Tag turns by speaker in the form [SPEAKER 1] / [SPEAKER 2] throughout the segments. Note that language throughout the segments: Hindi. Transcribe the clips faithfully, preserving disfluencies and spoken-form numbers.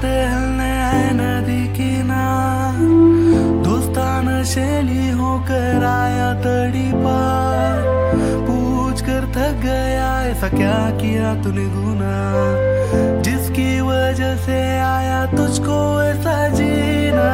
[SPEAKER 1] टहलने है नदी किनार, दोस्ताना शैली होकर आया तड़ी पार। पूछ कर थक गया ऐसा क्या किया तूने गुना, जिसकी वजह से आया तुझको ऐसा जीना।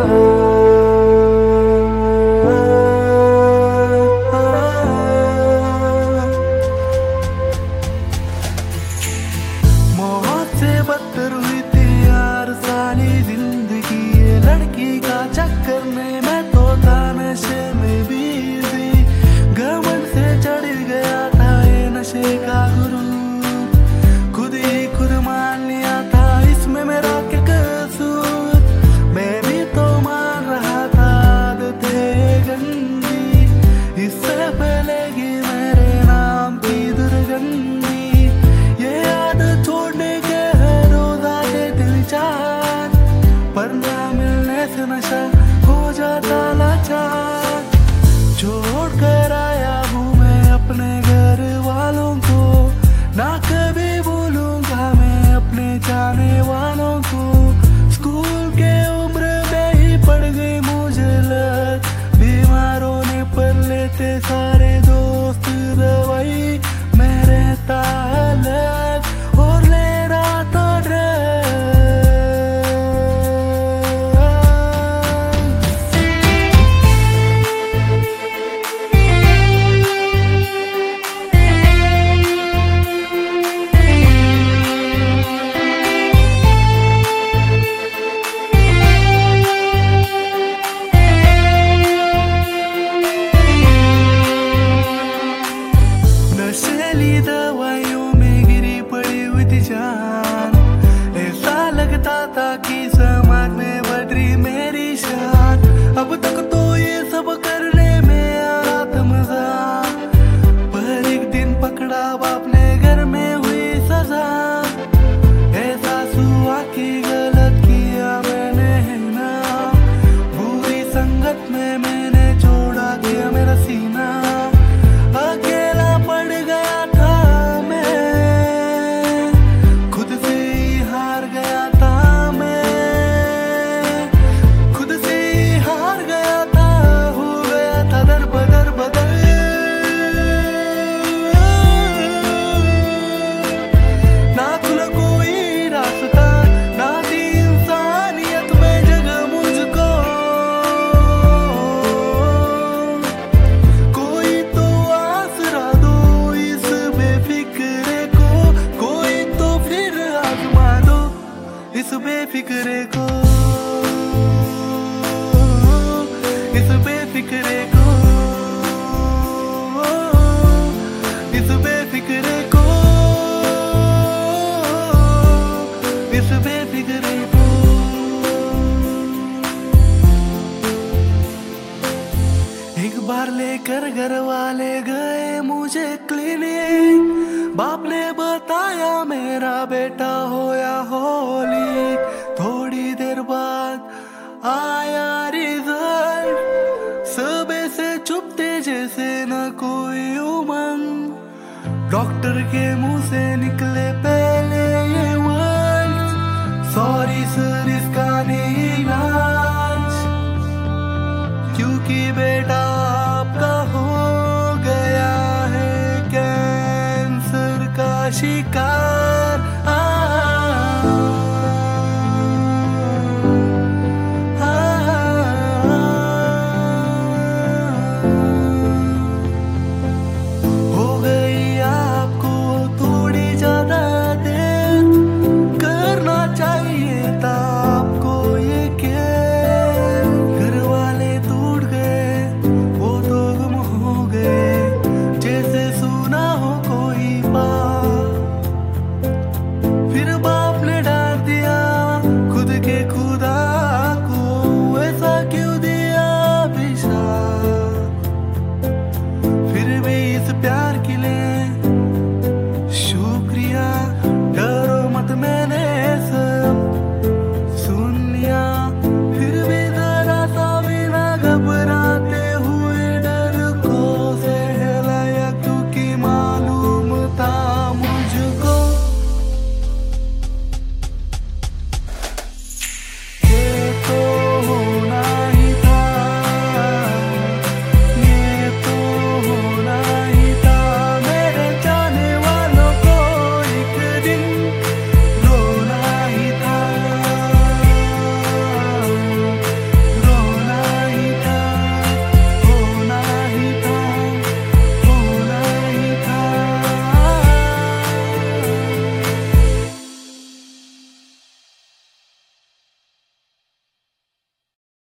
[SPEAKER 1] मौत से बदतर हुई थी यार सारी जिंदगी, ये लड़की का चक्कर में मैं तो था नशे में बिजी। घमंड से चढ़ गया था ये नशे का गुरु, खुद ही खुद मान लिया था इसमें मेरा क्या कसूर। मैं भी तो मान रहा था आदत है गंदी, इससे पहले कि मेरे नाम की दुर्गंधी। ये आदत छोड़ने के हर रोज आते दिल चार, पर ना मिलने से नशा हो जाता लाचार। छोड़ कर आया हूँ मैं अपने घर वालों को, ना कभी भूलूंगा मैं अपने जाने वालों को। स्कूल के उम्र में ही पड़ गई मुझे लत, बीमारों ने पर लेते सारे दोस्त दवाई। मैं रहता अलग और ले रहा था ड्रग्स। नशीली दवाइयों में गिरी पड़ी हुई थी जान, ऐसा लगता था कि समाज में बढ़ रही मेरी शान। अब तक तो ये सब करने में आ रहा था मजा, पर एक दिन पकड़ा बाप ने घर में हुई सजा। एहसास हुआ कि गलत किया मैंने है ना, बुरी संगत में मैंने छोड़ा किया मेरा सीना। अकेला पड़ गया था मैं, खुद से ही हार गया था मैं, खुद से ही हार गया था, हो गया था दर बदर बदल। ना खुला कोई रास्ता, ना दी इंसानियत में जगह मुझको। कोई तो आसरा दो इस बेफिक्रे को, कोई तो फिर आजमा दो इस बेफिक्रे को, इस बेफिक्रे को, इस बेफिक्रे को, इस बेफिक्रे को। एक बार लेकर घर वाले गए मुझे क्लिनिक, बाप ने बताया मेरा बेटा होया होली। थोड़ी देर बाद आया रिजल्ट, सब से चुपते जैसे न कोई उमंग। डॉक्टर के मुंह से निकले पहले ये वर्ड्स, सॉरी सर इसका नहीं इलाज, क्योंकि बेटा आपका हो गया है कैंसर का शिकार।